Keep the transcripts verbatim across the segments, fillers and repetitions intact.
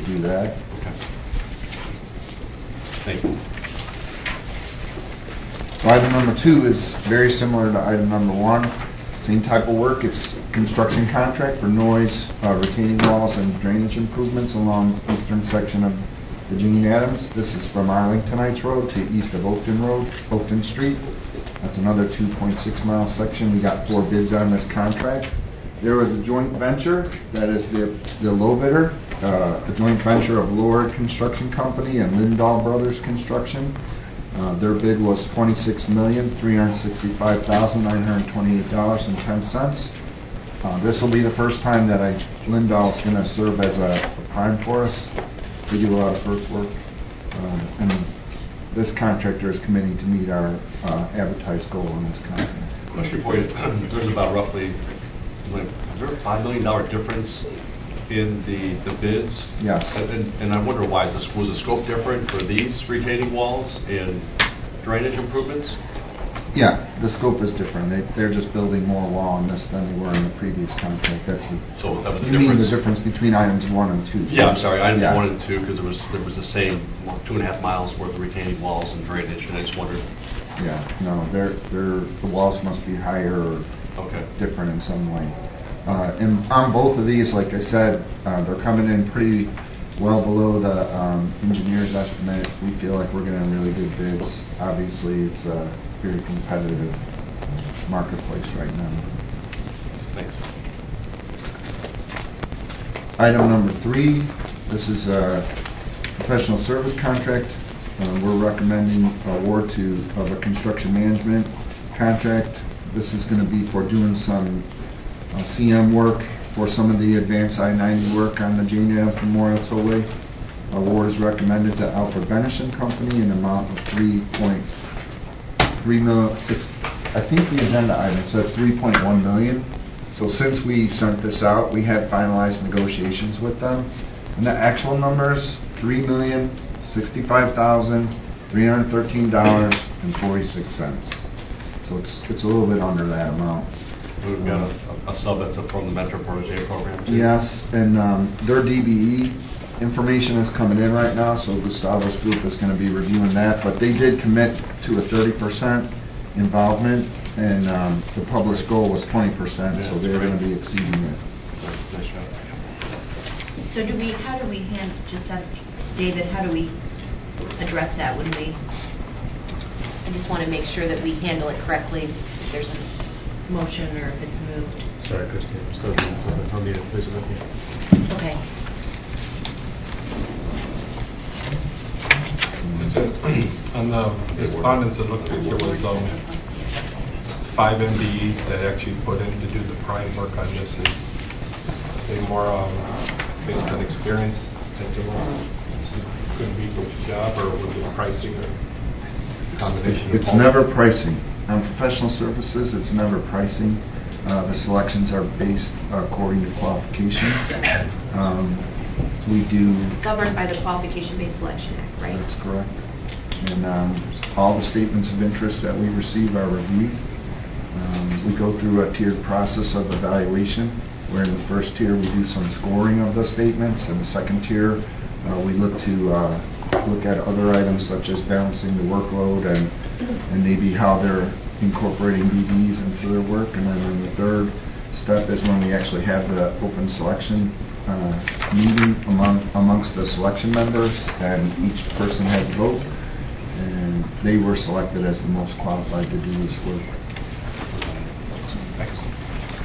do that. Okay. Thank you. So item number two is very similar to item number one. Same type of work. It's construction contract for noise, uh, retaining walls, and drainage improvements along eastern section of the Jane Addams. This is from Arlingtonites Road to east of Oakton Road, Oakton Street. That's another two point six mile section. We got four bids on this contract. There was a joint venture, that is the, the low bidder, uh, a joint venture of Lord Construction Company and Lindahl Brothers Construction. Uh, their bid was twenty-six million, three hundred sixty-five thousand, nine hundred twenty-eight dollars and ten cents. Uh, this will be the first time that I, Lindahl is going to serve as a, a prime for us. They do a lot of earthwork. Uh, and this contractor is committing to meet our uh, advertised goal on this contract. Question for you. There's about roughly, like, is there a five million dollars difference in the, the bids? Yes. And, and I wonder why. Is this, was the scope different for these retaining walls and drainage improvements? Yeah, the scope is different. They, they're just building more wall on this than they were in the previous contract. That's the, so that was the you difference? mean the difference between items one and two? Yeah, I'm sorry, items yeah. one and two, because there was, there was the same two and a half miles worth of retaining walls and drainage, and I just wondered. Yeah, no, they're, they're, the walls must be higher or okay. different in some way. Uh, and on both of these, like I said, uh, they're coming in pretty well below the um, engineer's estimate. We feel like we're getting really good bids. Obviously, it's a very competitive marketplace right now. Thanks. Item number three, this is a professional service contract. Uh, we're recommending award to of a construction management contract. This is going to be for doing some Uh, C M work for some of the advanced I ninety work on the Jane Addams Memorial Tollway. Award is recommended to Alfred Benish and Company in an amount of three point three million. I think the agenda item says three point one million. So since we sent this out, we had finalized negotiations with them, and the actual numbers: three million sixty-five thousand three hundred thirteen dollars and forty-six cents. So it's it's a little bit under that amount. We've got a, a sub that's from the Metro Protege program too. Yes, and um, their D B E information is coming in right now, so Gustavo's group is going to be reviewing that. But they did commit to a thirty percent involvement, and um, the published goal was twenty percent, yeah, so they're going to be exceeding it. Nice job. So do we, how do we handle, just on, David, how do we address that when we, I just want to make sure that we handle it correctly, if there's a motion or if it's moved. Sorry, Christine, I'm still doing something. I'll need it, please, with you. Okay. On the respondents, it looked like there was um, five M B Es that actually put in to do the prime work on this. Is they more um, based on experience that they couldn't be good job, or was it pricing or combination? It's never pricing. On professional services, it's never pricing. Uh, the selections are based according to qualifications. Um, we do... Governed by the Qualification-Based Selection Act, right? That's correct. And um, all the statements of interest that we receive are reviewed. Um, we go through a tiered process of evaluation, where in the first tier we do some scoring of the statements, and the second tier uh, we look to uh, look at other items such as balancing the workload and and maybe how they're incorporating B Ds into their work. And then in the third step is when we actually have the open selection uh, meeting among amongst the selection members, and each person has a vote, and they were selected as the most qualified to do this work. Excellent.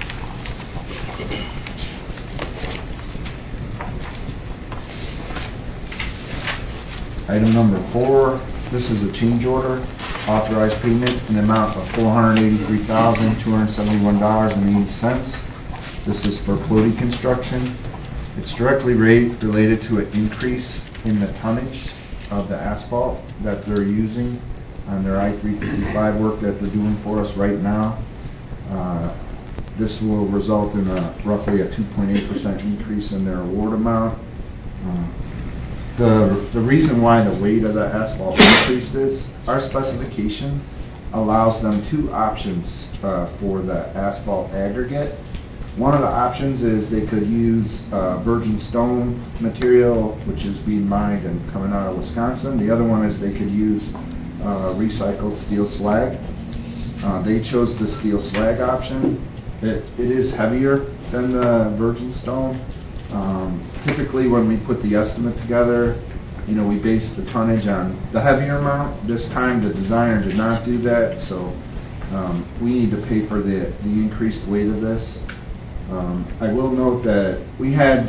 Item number four, this is a change order. Authorized payment in the amount of four hundred eighty-three thousand two hundred seventy-one dollars and eighty cents. This is for Floaty Construction. It's directly rate related to an increase in the tonnage of the asphalt that they're using on their I three fifty-five work that they're doing for us right now. Uh, this will result in a roughly a two point eight percent increase in their award amount. Uh, The, the reason why the weight of the asphalt increased is our specification allows them two options uh, for the asphalt aggregate. One of the options is they could use uh, virgin stone material, which is being mined and coming out of Wisconsin. The other one is they could use uh, recycled steel slag. Uh, they chose the steel slag option. It, it is heavier than the virgin stone. Um, typically when we put the estimate together, you know, we base the tonnage on the heavier amount. This time the designer did not do that, so um, we need to pay for the, the increased weight of this. Um, I will note that we had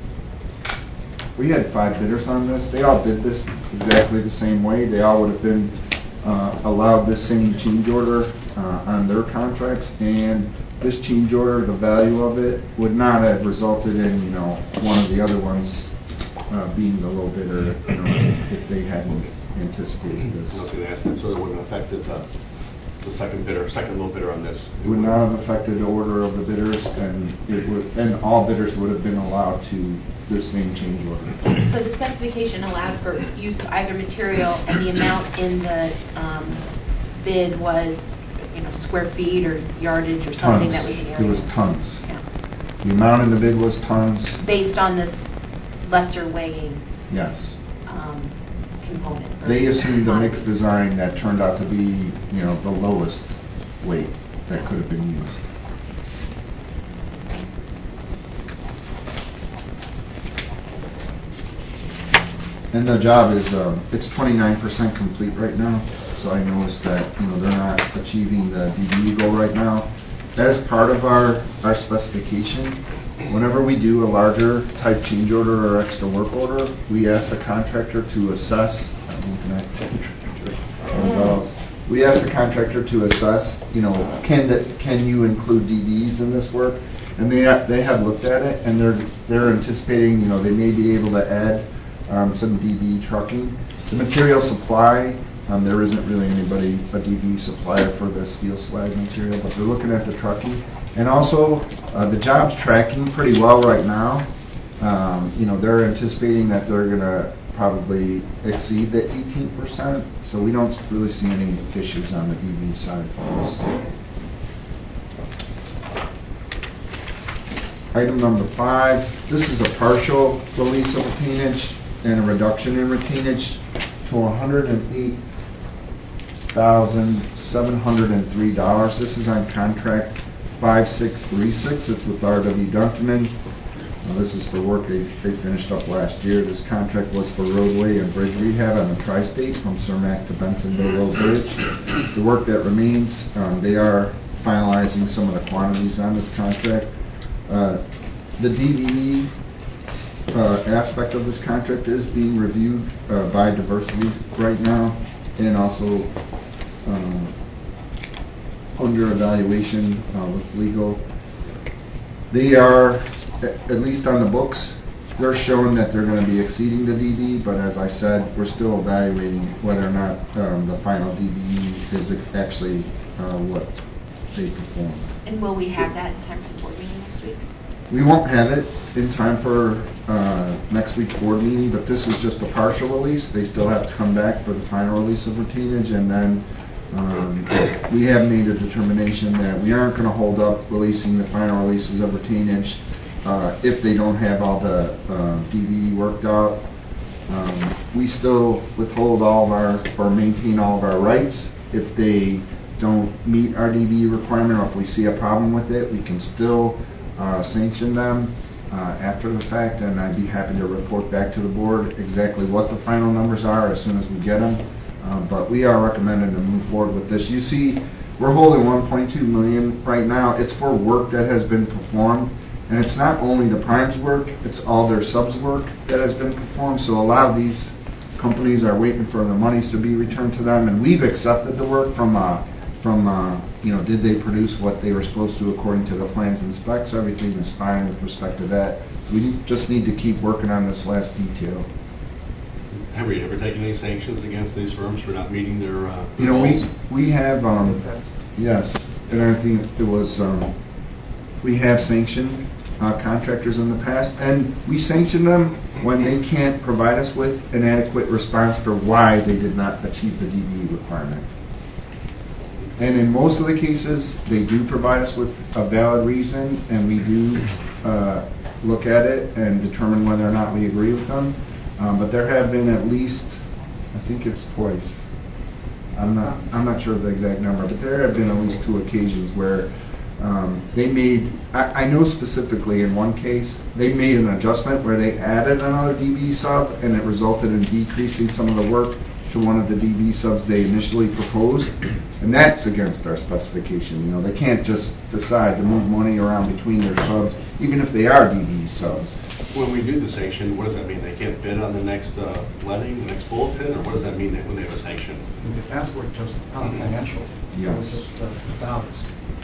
we had five bidders on this. They all bid this exactly the same way. They all would have been uh, allowed this same change order uh, on their contracts, and this change order, the value of it, would not have resulted in, you know, one of the other ones uh, being the low bidder, you know, if they hadn't anticipated this. I was going to ask that, so it wouldn't have affected the, the second bidder, second low bidder on this? It would not have affected the order of the bidders, and it would, and all bidders would have been allowed to the same change order. So the specification allowed for use of either material, and the amount in the um, bid was, you know, square feet or yardage or something Tons. that was the area? It was tons. Yeah. The amount in the bid was tons. Based on this lesser weighing Yes. um, component? or They assumed a commodity? mixed design that turned out to be, you know, the lowest weight that could have been used. And the job is, um, it's twenty-nine percent complete right now, so I noticed that, you know, they're not achieving the D B E goal right now. As part of our, our specification, whenever we do a larger type change order or extra work order, we ask the contractor to assess, I'm looking at involves, we ask the contractor to assess, you know, can the, can you include D Bs in this work? And they ha- they have looked at it, and they're they're anticipating, you know, they may be able to add um, some D B trucking. The material supply, um, there isn't really anybody, a D B supplier for the steel slag material, but they're looking at the trucking. And also, uh, the job's tracking pretty well right now. Um, you know, they're anticipating that they're going to probably exceed the eighteen percent, so we don't really see any issues on the D B side for this. Item number five, this is a partial release of retainage and a reduction in retainage to one hundred eight thousand seven hundred three dollars. This is on contract five six three six. It's with R W Dunkerman. Uh, this is for work they, they finished up last year. This contract was for roadway and bridge rehab on the tri-state from Cermak to Bensonville Road Bridge. The work that remains, um, they are finalizing some of the quantities on this contract. Uh, the D B E uh, aspect of this contract is being reviewed uh, by diversity right now, and also um, under evaluation uh, with legal. They are, at least on the books, they're showing that they're going to be exceeding the D B E, but as I said, we're still evaluating whether or not um, the final D B E is actually uh, what they perform. And will we have that in time for the board meeting next week? We won't have it in time for uh, next week's board meeting, but this is just a partial release. They still have to come back for the final release of retainage, and then um, we have made a determination that we aren't going to hold up releasing the final releases of retainage uh, if they don't have all the uh, D B E worked out. Um, we still withhold all of our, or maintain all of our rights. If they don't meet our D B E requirement, or if we see a problem with it, we can still Uh, sanction them uh, after the fact, and I'd be happy to report back to the board exactly what the final numbers are as soon as we get them. Uh, but we are recommending to move forward with this. You see, we're holding one point two million dollars right now. It's for work that has been performed, and it's not only the primes work, it's all their subs work that has been performed. So a lot of these companies are waiting for the monies to be returned to them, and we've accepted the work from uh, from, uh, you know, did they produce what they were supposed to according to the plans and specs? Everything is fine with respect to that. We just need to keep working on this last detail. Have we ever taken any sanctions against these firms for not meeting their uh, You know, we, goals? we have, um, yes, and I think it was, um, we have sanctioned uh, contractors in the past, and we sanction them when they can't provide us with an adequate response for why they did not achieve the D B E requirement. And in most of the cases, they do provide us with a valid reason, and we do uh, look at it and determine whether or not we agree with them. Um, But there have been at least, I think it's twice, I'm not, I'm not sure of the exact number, but there have been at least two occasions where um, they made, I, I know specifically in one case, they made an adjustment where they added another D B sub, and it resulted in decreasing some of the work to one of the D B subs they initially proposed, and that's against our specification. You know, they can't just decide to move money around between their subs, even if they are D B subs. When we do the sanction, what does that mean? They can't bid on the next uh, letting, the next bulletin, or what does that mean when they have a sanction? That's what just not financial. Yes. It's just uh, dollars.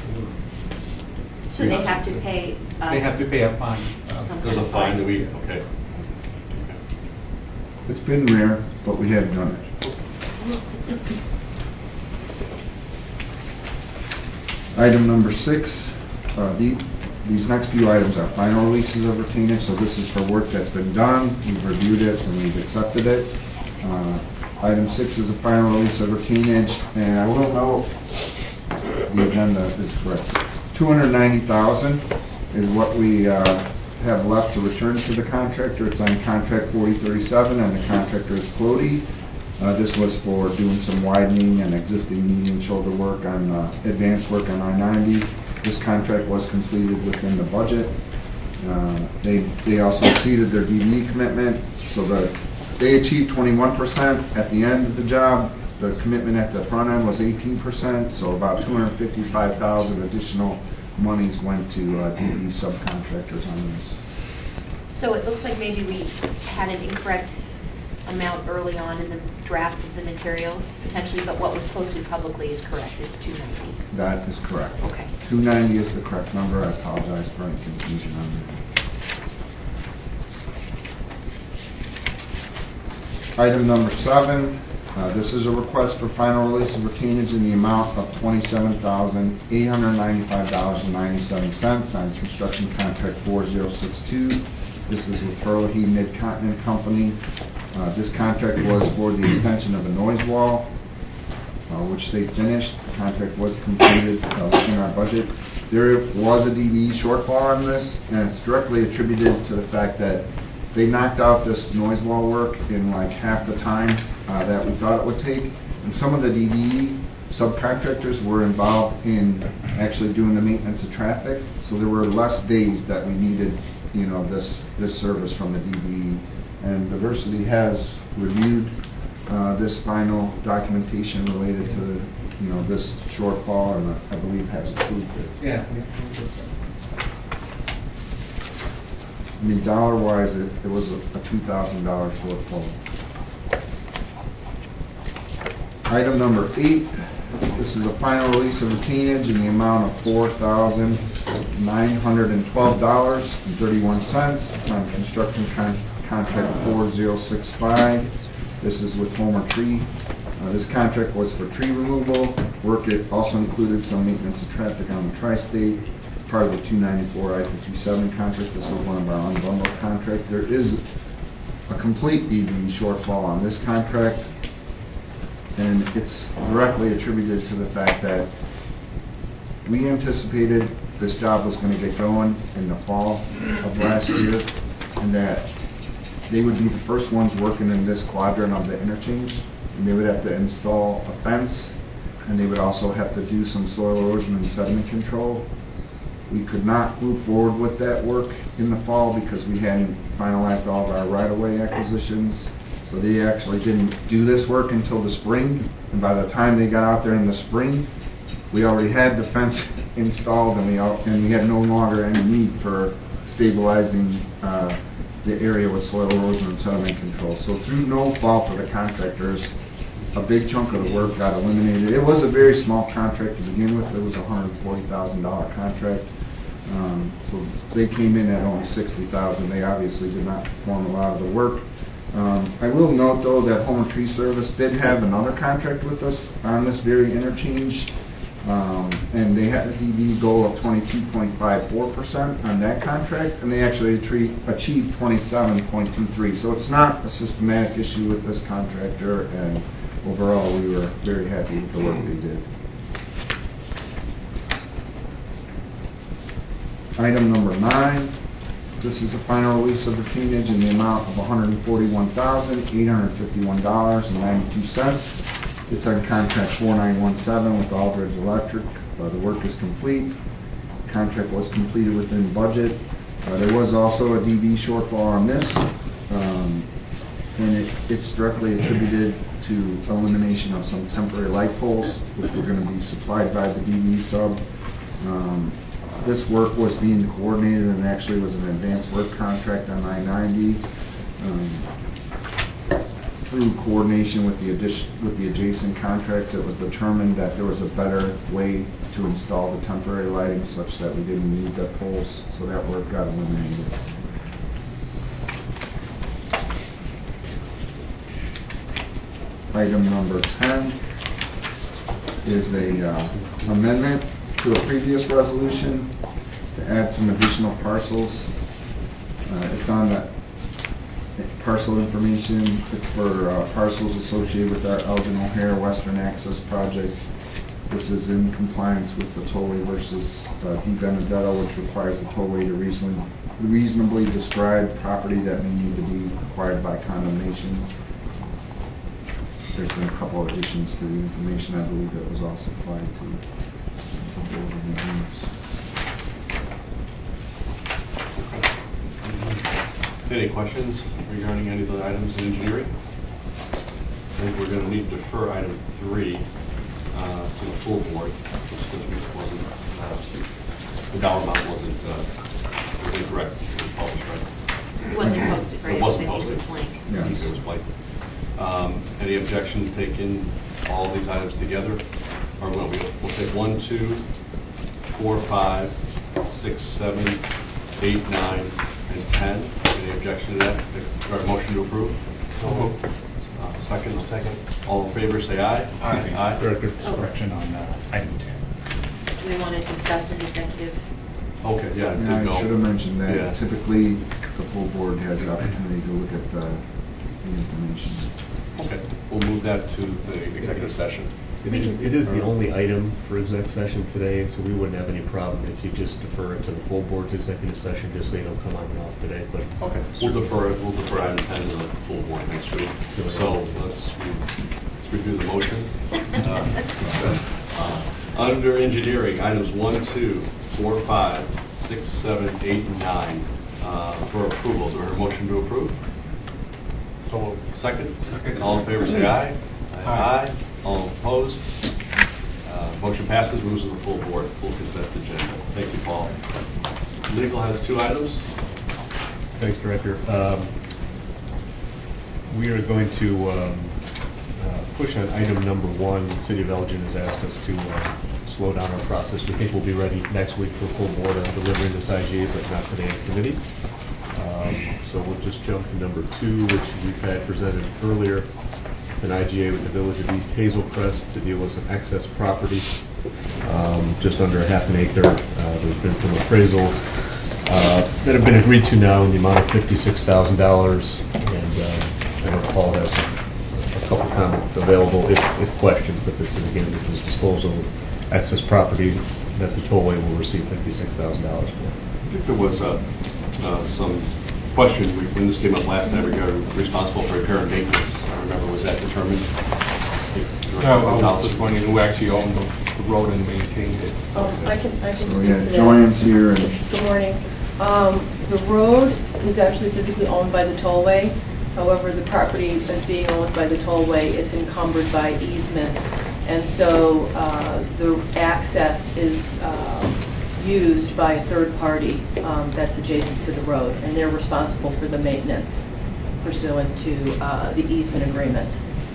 So they have to pay us? They have to pay a fine. uh, Some There's kind a of fine that we, okay. It's been rare, but we have done it. Item number six, uh, the, these next few items are final releases of retainage, so this is for work that's been done, we've reviewed it, and we've accepted it. Uh, Item six is a final release of retainage, and I will note, the agenda is correct. two hundred ninety thousand dollars is what we uh, have left to return to the contractor. It's on contract forty thirty-seven, and the contractor is Clody. Uh, this was for doing some widening and existing median shoulder work on uh, advanced work on I ninety. This contract was completed within the budget. Uh, they they also exceeded their D D E commitment, so the they achieved twenty-one percent at the end of the job. The commitment at the front end was eighteen percent, so about two hundred fifty-five thousand dollars additional monies went to uh, D D E subcontractors on this. So it looks like maybe we had an incorrect amount early on in the drafts of the materials, potentially, but what was posted publicly is correct. It's two ninety. That is correct. Okay. two ninety is the correct number. I apologize for any confusion on that. Item number seven, uh, this is a request for final release of retainage in the amount of twenty-seven thousand eight hundred ninety-five dollars and ninety-seven cents on construction contract four zero six two. This is with Herlihy Mid-Continent Company. Uh, this contract was for the extension of a noise wall, uh, which they finished. The contract was completed uh, within our budget. There was a D B E shortfall on this, and it's directly attributed to the fact that they knocked out this noise wall work in like half the time uh, that we thought it would take. And some of the D B E subcontractors were involved in actually doing the maintenance of traffic, so there were less days that we needed, you know, this this service from the D B E. And Diversity has reviewed uh, this final documentation related to, you know, this shortfall, and I believe has approved it. Yeah. we approved it. I mean, dollar-wise, it, it was a, a two thousand dollar shortfall. Item number eight, this is a final release of retainage in the amount of four thousand nine hundred twelve dollars and thirty-one cents. It's on construction con contract four zero six five. This is with Homer Tree. Uh, this contract was for tree removal work. It also included some maintenance of traffic on the tri-state. It's part of the two ninety-four I fifty-seven contract. This was one of our unbundled contracts. There is a complete D B E shortfall on this contract, and it's directly attributed to the fact that we anticipated this job was going to get going in the fall of last year, and that they would be the first ones working in this quadrant of the interchange, and they would have to install a fence, and they would also have to do some soil erosion and sediment control. We could not move forward with that work in the fall because we hadn't finalized all of our right-of-way acquisitions. So they actually didn't do this work until the spring, and by the time they got out there in the spring, we already had the fence installed, and we all, and we had no longer any need for stabilizing uh, the area with soil erosion and sediment control. So through no fault of the contractors, a big chunk of the work got eliminated. It was a very small contract to begin with. It was a one hundred forty thousand dollar contract. Um, so they came in at only sixty thousand dollars. They obviously did not perform a lot of the work. Um, I will note, though, that Homer Tree Service did have another contract with us on this very interchange, um, and they had a D B E goal of twenty-two point five four percent on that contract, and they actually achieved twenty-seven point two three. So it's not a systematic issue with this contractor, and overall we were very happy with the work they did. Item number nine, this is the final release of retainage in the amount of one hundred forty-one thousand, eight hundred fifty-one dollars and ninety-two cents. It's on contract four nine one seven with Aldridge Electric. Uh, the work is complete. Contract was completed within budget. Uh, there was also a D B shortfall on this, um, and it, it's directly attributed to elimination of some temporary light poles, which were going to be supplied by the D B sub. Um, this work was being coordinated and actually was an advanced work contract on nine ninety. Um, through coordination with the addition, with the adjacent contracts, it was determined that there was a better way to install the temporary lighting such that we didn't need the poles, so that work got eliminated. Item number ten is a uh, amendment to a previous resolution to add some additional parcels. Uh, it's on the parcel information. It's for uh, parcels associated with our Elgin O'Hare Western Access Project. This is in compliance with the tollway versus uh, De Benedetto, which requires the tollway to reasonably, reasonably describe property that may need to be acquired by condemnation. There's been a couple of additions to the information. I believe that was all supplied to the board of reviews. Any questions regarding any of the items in engineering? I think we're going to need to defer item three uh, to the full board, just because it wasn't, uh, the dollar amount wasn't, uh, was incorrect. It was published, right? It wasn't posted, right? It wasn't I think posted. It was blank. Yes. It was blank. Um, any objection to taking all of these items together? Or will we, we'll take one, two, four, five, six, seven, eight, nine, and ten. Any objection to that? Or a motion to approve? Uh, second? Second. All in favor, say aye. Aye. Aye. Director, correction on uh, item ten. Do we want to discuss an executive? Okay, yeah. it did Yeah, I go. should have mentioned that. Yeah. Typically, the full board has the opportunity to look at the, the information. Okay, we'll move that to the executive session. It is, it is the only item for exec session today, so we wouldn't have any problem if you just defer it to the full board's executive session, just so you don't come on and off today, but. Okay, we'll defer it, we'll defer item ten to the full board next week. So let's, re- let's review the motion. Uh, uh, Under engineering, items one, two, four, five, six, seven, eight, and nine uh, for approval. Do I hear a motion to approve? So second? Second. All in favor, say aye. Aye. Aye. All opposed? Uh, motion passes, moves to the full board, full consent agenda. Thank you, Paul. Legal has two items. Thanks, Director. Um, we are going to um, uh, push on item number one. The City of Elgin has asked us to uh, slow down our process. We think we'll be ready next week for full board on delivering this I G A, but not today in committee. Um, so we'll just jump to number two, which we've had presented earlier. It's an I G A with the Village of East Hazel Crest to deal with some excess property, um, just under a half an acre. Uh, there's been some appraisals uh, that have been agreed to now in the amount of fifty-six thousand dollars, and uh, I know Paul has a couple comments available if, if questions, but this is, again, this is disposal of excess property that the tollway will receive fifty-six thousand dollars for. I think there was uh, uh, some question we- when this came up last time regarding responsible for repair and maintenance. I remember, was that determined? No, I was just wondering who actually owned the, the road and maintained it. Um, I can, I can So speak yeah, to that. Joanne's here and Good morning. Um, the road is actually physically owned by the tollway. However, the property is being owned by the tollway. It's encumbered by easements. And so, uh, the access is, uh, used by a third party, um, that's adjacent to the road. And they're responsible for the maintenance pursuant to, uh, the easement agreement.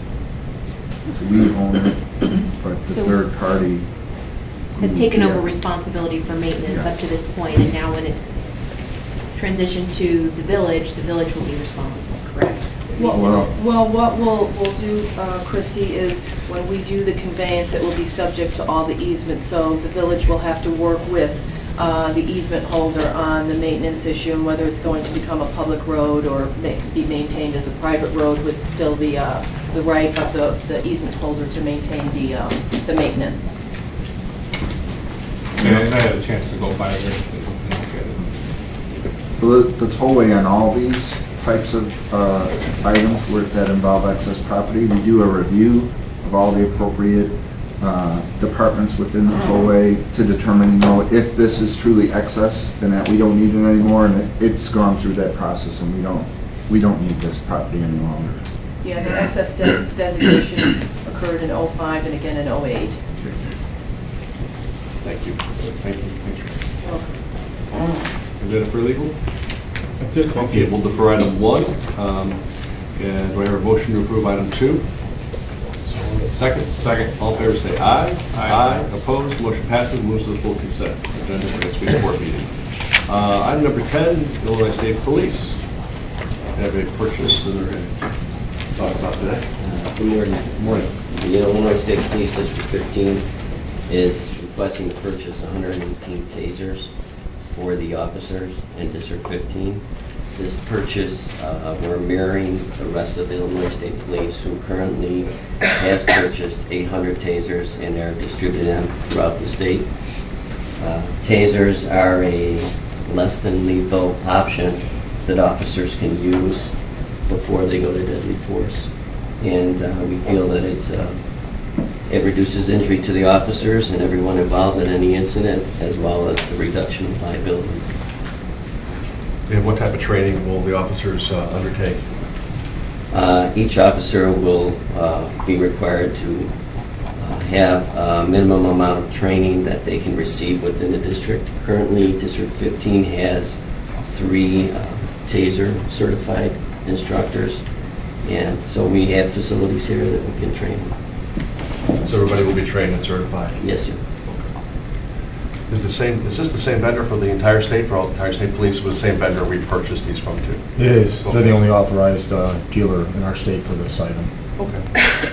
we own it, but the So- third party Has who- taken over yeah. responsibility for maintenance up Yes. to this point, and now when it's transitioned to the village, the village will be responsible, correct? Well, Well- well, what we'll, we'll do, uh, Christie, is when we do the conveyance, it will be subject to all the easements. So the village will have to work with uh, the easement holder on the maintenance issue and whether it's going to become a public road or ma- be maintained as a private road with still the uh, the right of the, the easement holder to maintain the um, the maintenance. And I had a chance to go by there. The the tollway on all these types of uh, items where- that involve excess property, we do a review of all the appropriate uh, departments within the tollway to determine, you know, if this is truly excess, then that we don't need it anymore, and it- it's gone through that process, and we don't, we don't need this property any longer. Yeah, the excess des- designation occurred in oh five and again in oh eight. Thank you. Thank you. Thank you. Welcome. Is that it for legal? That's it. Okay, we'll defer item one. Um, And do I hear a motion to approve item two? Second? Second. All in favor say aye. Aye. Opposed? Motion passes, moves to the full consent agenda for next week's board meeting. Uh, Item number ten, Illinois State Police. Have a purchase that they're going to talk about today. Uh, Good morning. Good morning. The Illinois State Police District fifteen is requesting to purchase one hundred eighteen tasers for the officers in District fifteen. This purchase, uh, we're mirroring the rest of the Illinois State Police, who currently has purchased eight hundred tasers and are distributing them throughout the state. Uh, Tasers are a less than lethal option that officers can use before they go to deadly force. And uh, we feel that it's uh, it reduces injury to the officers and everyone involved in any incident, as well as the reduction of liability. And what type of training will the officers uh, undertake? Uh, each officer will uh, be required to uh, have a minimum amount of training that they can receive within the district. Currently, District fifteen has three uh, TASER certified instructors, and so we have facilities here that we can train. So everybody will be trained and certified? Yes, sir. Is the same? Is this the same vendor for the entire state, for all the entire state police? Was the same vendor we purchased these from too? It is. They're the only authorized uh, dealer in our state for this item. Okay.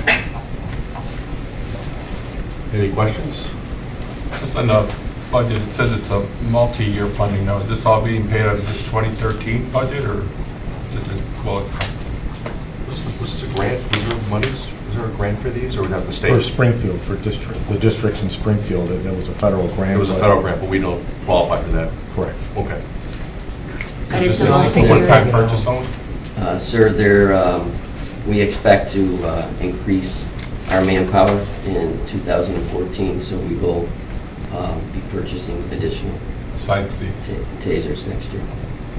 Any questions? Just on the budget, it says it's a multi-year funding now. Is this all being paid out of this twenty thirteen budget, or is it, well, Was was this a grant? Was there monies? Was there a grant for these, or was that the state? For Springfield, for district, the districts in Springfield, it it was a federal grant. It was a but- federal grant, but we don't qualify for that. Correct. Okay. And it's Just a as- it's a multi-year. one-time purchase only? Uh, Sir, there, um, we expect to uh, increase our manpower in two thousand fourteen, so we will uh, be purchasing additional Besides the, ta- tasers next year.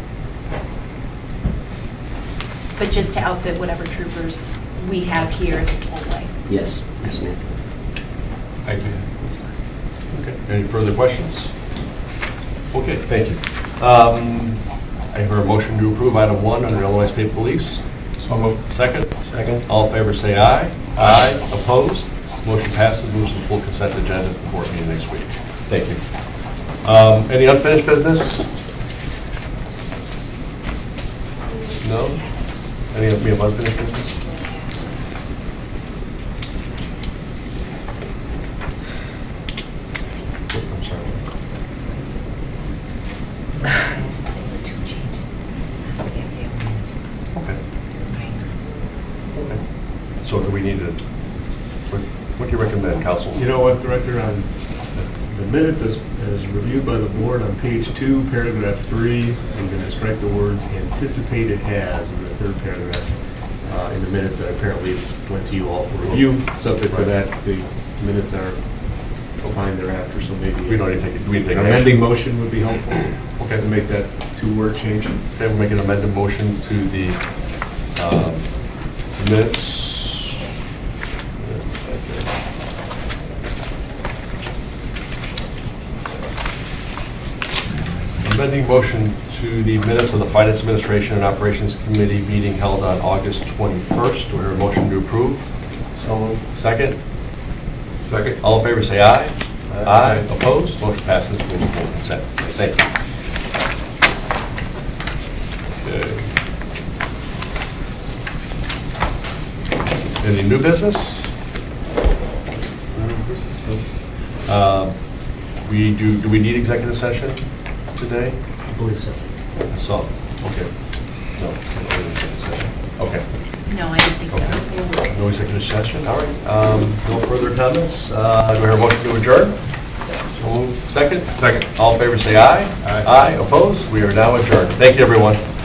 But just to outfit whatever troopers we have here at the tollway. Yes, yes, ma'am. thank you. Okay. Any further questions? Okay, thank you. Um, I hear a motion to approve item one under Illinois State Police. So moved. Second? Second. All in favor say aye. Aye. Opposed? Motion passes, moves to full consent agenda for board meeting next week. Thank you. Um, Any unfinished business? No? Any, we have unfinished business? I'm sorry. Okay. Okay. So do we need to, what what do you recommend, council? You know what, Director, on the minutes as, as reviewed by the board on page two, paragraph three, I'm going to strike the words anticipated has in the third paragraph uh, in the minutes that apparently went to you all for review. Subject to that, the minutes are fine thereafter, so maybe We don't need to take it, do we need to take an an amending action? motion would be helpful. Okay. To make that two-word change. Okay, we'll make an amended motion to the um, minutes. Amending motion to the minutes of the Finance Administration and Operations Committee meeting held on August twenty-first. Do we hear a motion to approve? So Second? Second. All in favor say aye. Aye. Opposed? Motion passes. Move to full consent. Thank you. Okay. Any new business? Uh, We do, do we need executive session today? I believe so. So, okay. No, no executive session. Okay. No, I didn't think so. Okay. No executive session, all right. Um, No further comments. Uh, Do we hear a motion to adjourn? Second? Second. All in favor, say aye. Aye. Aye, opposed? We are now adjourned. Thank you, everyone.